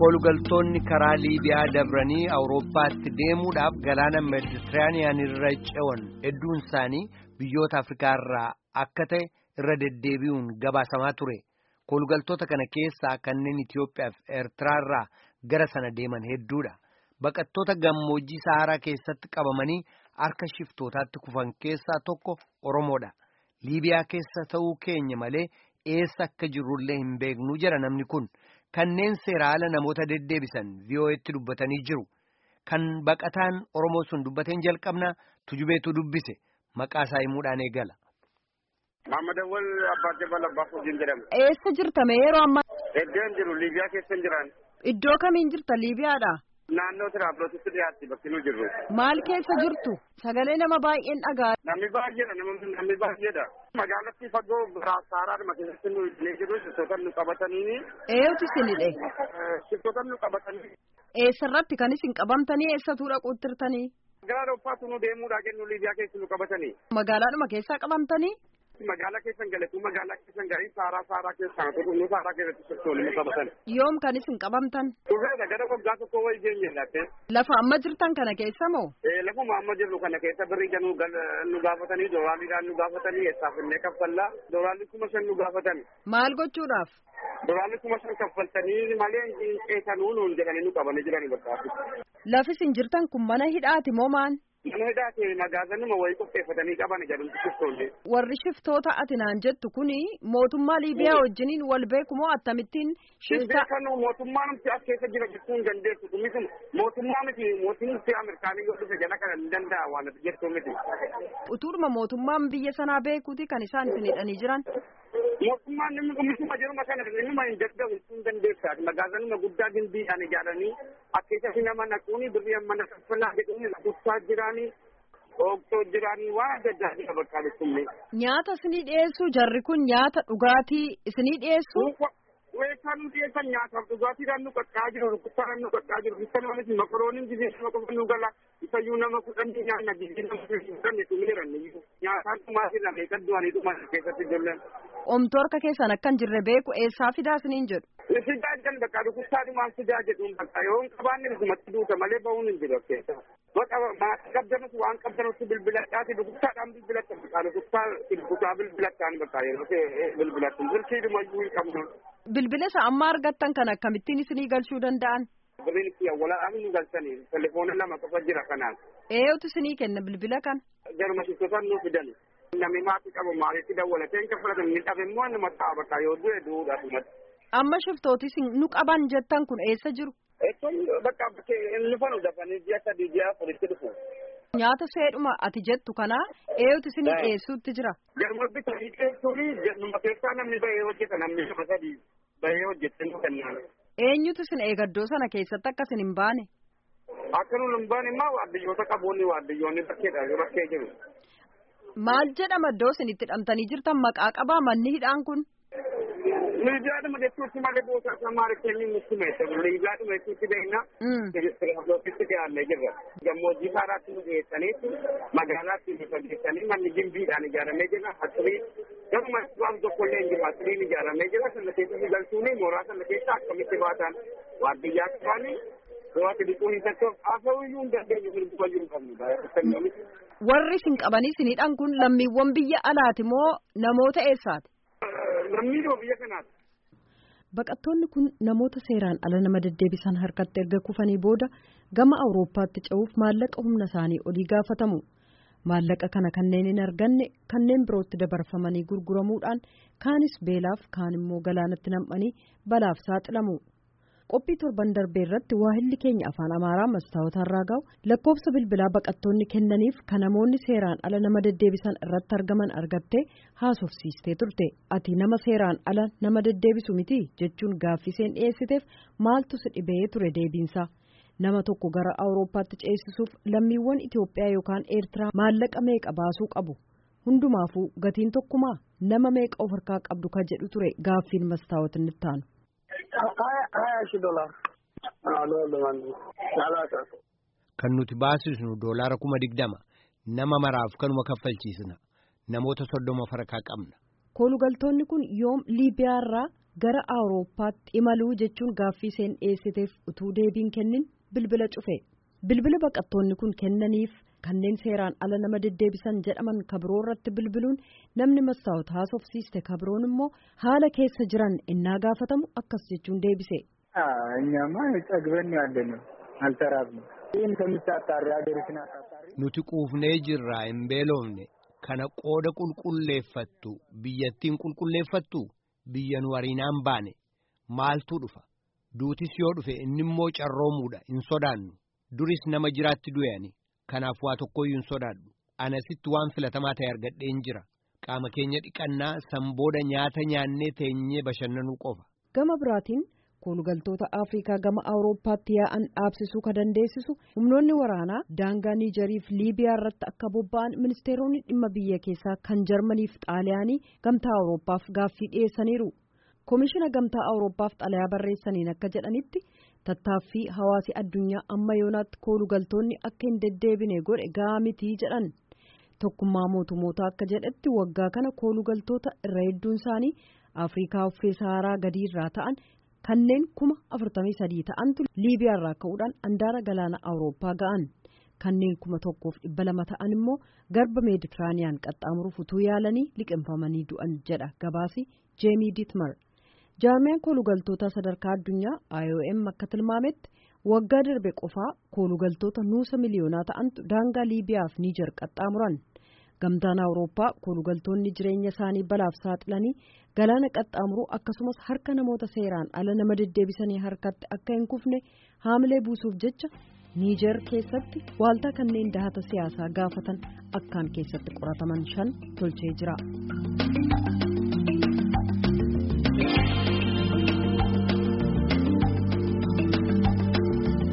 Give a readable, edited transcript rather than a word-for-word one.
Koolugaltoonni karaa Liibiyaa dabranii Awurooppaatti deemuudhaaf galaana Meeditiraaniyaan irra ce'an hedduun isaanii biyyoota Afrikaa irraa akka ta'e irra deddeebi'uun gabaasamaa ture. Koolugaltoota kana keessaa kanneen Itiyoophiyaa fi Eertiraa irraa gara sana deeman hedduudha. Baqattoota gammoojjii Saharaa keessatti qabamanii harka shiftootaatti kufan keessaa tokko Oromoodha. Liibiyaa keessa ta'uu keenya malee eessa akka jirrullee hin beeknu jedha namni kun. Kanneen seera ala namoota deddeebisan VOA'tti dubbatanii jiru. Kan baqataan Oromoo sun dubbateen jalqabna tujubeetu dubbise maqaa isaa himuudhaan eegala. Maamad Awwal Abbaa Jabal Abbaa Fuujiin jedhama. Eessa jirta mee yeroo ammaa? Iddoon jiru Liibiyaa keessa jiran. Iddoo kamiin jirta Liibiyaadha? Naannoo Tiraablootitti dhiyaatti bakki nu jirru. Maal keessa jirtu? Sagalee nama baay'een dhagaa. Namni baay'eedha namni baay'eedha. Magaalatti fagoo Saaraadhuma keessatti nu jiru shiftoota nu qabatanii. Eenyutu isinidhe? Shiftoota nu qabatanii. Eessarratti kan isin qabamtanii eessatu dhaquuttirtanii? Gara Awurooppaatti nu deemuudhaa jennu Liibiyaa keessa nu qabatanii. Magaalaadhuma keessaa qabamtanii? Magaalaa keessan galetu magaalaa keessan garii Saaraa keessaa nu Saaraa keessatti shiftoonni nu qabatan. Yoom kan isin qabamtan? Turreedha gara waggaa tokko wayii jeenye latte. Lafa amma jirtan kana keessa moo? Lafuma amma jirru kana keessa birrii nu gaafatanii doolaariidhaan nu gaafatanii eessaaf illee kaffallaa doolaarri 5,000 nu gaafatan. Maal gochuudhaaf? Doolaarri 5,000 kaffaltanii malee hin qeesanuu nuun jedhanii nu qabanii jirani bakka. Lafi isin jirtan kun mana hidhaati moo maan? Mana hidhaati magaazanuma wayii qopheeffatanii qaban jedhamtu shiftoonni. Warri shiftoota ati naan jettu kuni mootummaa Liibiyaa wajjiniin wal beeku moo akkamittiin shifta? Beekanu mootummaa nuti as keessa jira jechuun hin dandeessu. Kunis mootummaa miti mootummaa Ameerikaanii yoo dhufe jala kana hin danda'a waan ati jettu miti. Utuuruma mootummaan biyya sanaa beekuuti kan isaan isin hidhanii jiran? Mootummaan namni kumisuma jiruma kana nama hin dadhabu hin dandeessaa. Magaazanuma guddaa gimbiidhaan ijaaranii akkasatti nama naquuni birrii amma naffalaa jedhuun lakkoofsaa jiraanii oogtoo jiraanii waan adda addaa jira bakka dhufne. Nyaata isinii dhiyeessuu jarri kun nyaata dhugaatii isinii dhiyeessuu? Weessaa nu dhiyeessan nyaataaf dhugaatiidhaan nu qaqqaa jiru rukkuttaadhaan nu qaqqaa jiru isa namnis makorooniin jireenya qofa nu gala isayyuu nama kudhanii nyaanna biyyi nama kudhanii tumeeran nyaataan dhumaatiin lamee kan du'anii dhuman keessatti ijoolleen. Omtuu harka keessan akka hin jirre beeku eessaa fidaa isiniin jedhu? Fidaa jedhan bakka rukkuttaadhumaan fidaa jedhuun bakka yoo qabaanni dhugumatti duuta malee ba'uun hin jiru keessa. Maatii qabdanus waan qabdanutti bilbiladhaati rukkuttaadhaan bilbilatta bakka rukuttaa bilbilattaan bakka yeroo bilbilattu bilchiidhuma iyyuu hin qabnu. Bilbila isa amma argattan kan akkamittiin isinii galchuu danda'an? Bilbilli itti walaalaan nu galchanii telefoona lama qofa jira kanaan. Eenyutu isinii kenna bilbila kan? Jaruma shiftootaan nu fidan. Namni maatii qabu maaliitti dawwalateen kan fudhatan ni dhabe immoo nama ta'a bakka yoo du'e du'uudhaaf. Amma shiftootis nu qaban jettan kun eessa jiru? Bakka inni fanu dafanii ji'a 3 ji'a 4 dhufu. Nyaata seedhuma ati jettu kana eenyutu isinii dhiyeessuutti jira? Garuma bitanii dhiyeessuuni nama keessaa namni bahee hojjeta namni 3 bahee hojjete nu kennaan. Eenyutu isin eegaddoo sana keessatti akka isin hin baane? Akka nu hin baane immoo waardiyyoota qaboonni waardiyyoonni bakkee jiru. Maal jedhama iddoo isin itti hidhamtanii jirtan maqaa qabaa manni hidhaan kun? Liibiyaadhuma jechuutti malee boosaa maaliifni nutti meeshaa Liibiyaadhuma jechuutti beekna. Tiraablootitti dhiyaannee jirra. Gammoojjii Saaraatti nu dhiyeessaniitu magaalaatti nu fageessanii manni gimbiidhaan ijaaramee jira. Asirii garuma waan tokkollee hin jiru asiriin ijaaramee jira. Sana keessatti galchuuni mooraa sana keessa akkamitti baatan waardiyyaa qabaanii waati dhiquu hin tattoof haasawuyyuu hin dandeenye hirbuba jiru qabnu. Warri isin qabanii isinidhaan kun lammiiwwan biyya alaati moo namoota eessaati? Lammiidhuma biyya kanaati. Baqattoonni kun namoota seeraan ala nama deddeebisan harkatti erga kufanii booda gama Awurooppaatti ce'uuf maallaqa humna isaanii olii gaafatamu. Maallaqa kana kanneen hin arganne kanneen birootti dabarfamanii gurguramuudhaan kaanis beelaaf kaan immoo galaanatti nam'anii balaaf saaxilamu. Qophii torban darbee irratti waahilli keenya afaan Amaaraa Mastaawot Arraagaw lakkoofsa bilbilaa baqattoonni kennaniif kan namoonni seeraan ala nama deddeebisan irratti argaman argattee haasofsiistee turte. Ati nama seeraan ala nama deddeebisu miti jechuun gaaffiseen dhiyeessiteef maaltu si dhibee ture deebiinsa. Nama tokko gara Awurooppaatti ceesisuuf lammiiwwan Itiyoophiyaa yookaan Eertiraa maallaqa meeqa baasuu qabu? Hundumaafuu gatiin tokkumaa nama meeqa of harkaa qabdu ka jedhu ture gaaffiin Mastaawot inni taanu. $20. Kan nuti baasisnu $20,000 nama maraaf kanuma kaffalchiisna namoota 30 farkaa qabna. Koolugaltoonni kun yoom Liibiyaarraa gara Awurooppaatti imaluu jechuun gaaffii isheen dhiyeessiteef utuu deebiin kennin bilbila cufe. Bilbila baqattoonni kun kennaniif kanneen seeraan ala nama deddeebisan jedhaman kabiroo irratti bilbiluun namni Massaawot haasofsiiste kabiroon immoo haala keessa jiran innaa gaafatamu akkas jechuun deebise. እኛማ ጠግበን ያለነው አልተራብንም ይህን ከምታጣሪ ሀገርሽን አጣጣሪ nuti quufnee jirraa hin beelofne kana qooda qulqulleeffattu biyyattiin qulqulleeffattu biyya nu wariinaan baane maaltu dhufa duutis yoo dhufe inni immoo carroomuudha hin sodaannu duris nama jiraatti du'ani kanaaf waa tokkoyyuu hin sodaadhu anasitti waan filatamaa ta'e argadheen jira qaama keenya dhiqannaa sanbooda nyaata nyaannee teenyee bashannanuu qofa. Gama biraatiin koolugaltoota Afrikaa gama Awurooppaatti yaa'an dhaabsisuu ka dandeessisu humnoonni waraanaa daangaa Niijerii fi Liibiyaa irratti akka bobba'an ministeeronni dhimma biyya keessaa kan Jarmanii fi Xaaliyaanii gamtaa Awurooppaaf gaaffii dhiyeessaniiru. Koomishina gamtaa Awurooppaaf xalayaa barreessaniin akka jedhanitti tattaaffii hawaasi addunyaa amma yoonaatti koolugaltoonni akka hin deddeebine godhe gahaa mitii jedhan. Tokkummaa mootummootaa akka jedhetti waggaa kana koolugaltoota irra hedduun isaanii Afrikaa uffee Saharaa gadii irraa ta'an kanneen 43,000 ta'antu Liibiyaa irraa ka'uudhaan andaara galaana Awurooppaa ga'an. Kanneen 1,200 ta'an immoo garba Meeditiraaniyaan qaxxaamuruuf utuu yaalanii liqinfamanii du'an jedha gabaasi Jeemii Diitmar. Jaarmiyaan koolugaltoota sadarkaa addunyaa IOM akka tilmaametti waggaa darbe qofaa koolugaltoota nuusa miliyoonaa ta'antu daangaa Liibiyaa fi Niijer qaxxaamuran. Gamtaan Awurooppaa koolugaltoonni jireenya isaanii balaaf saaxilanii galaana qaxxaamuruu akkasumas harka namoota seeraan ala nama deddeebisanii harkatti akka hin kufne haamilee buusuuf jecha Niijer keessatti waaltaa kanneen dahata siyaasaa gaafatan akkaan keessatti qorataman 5 tolchee jira.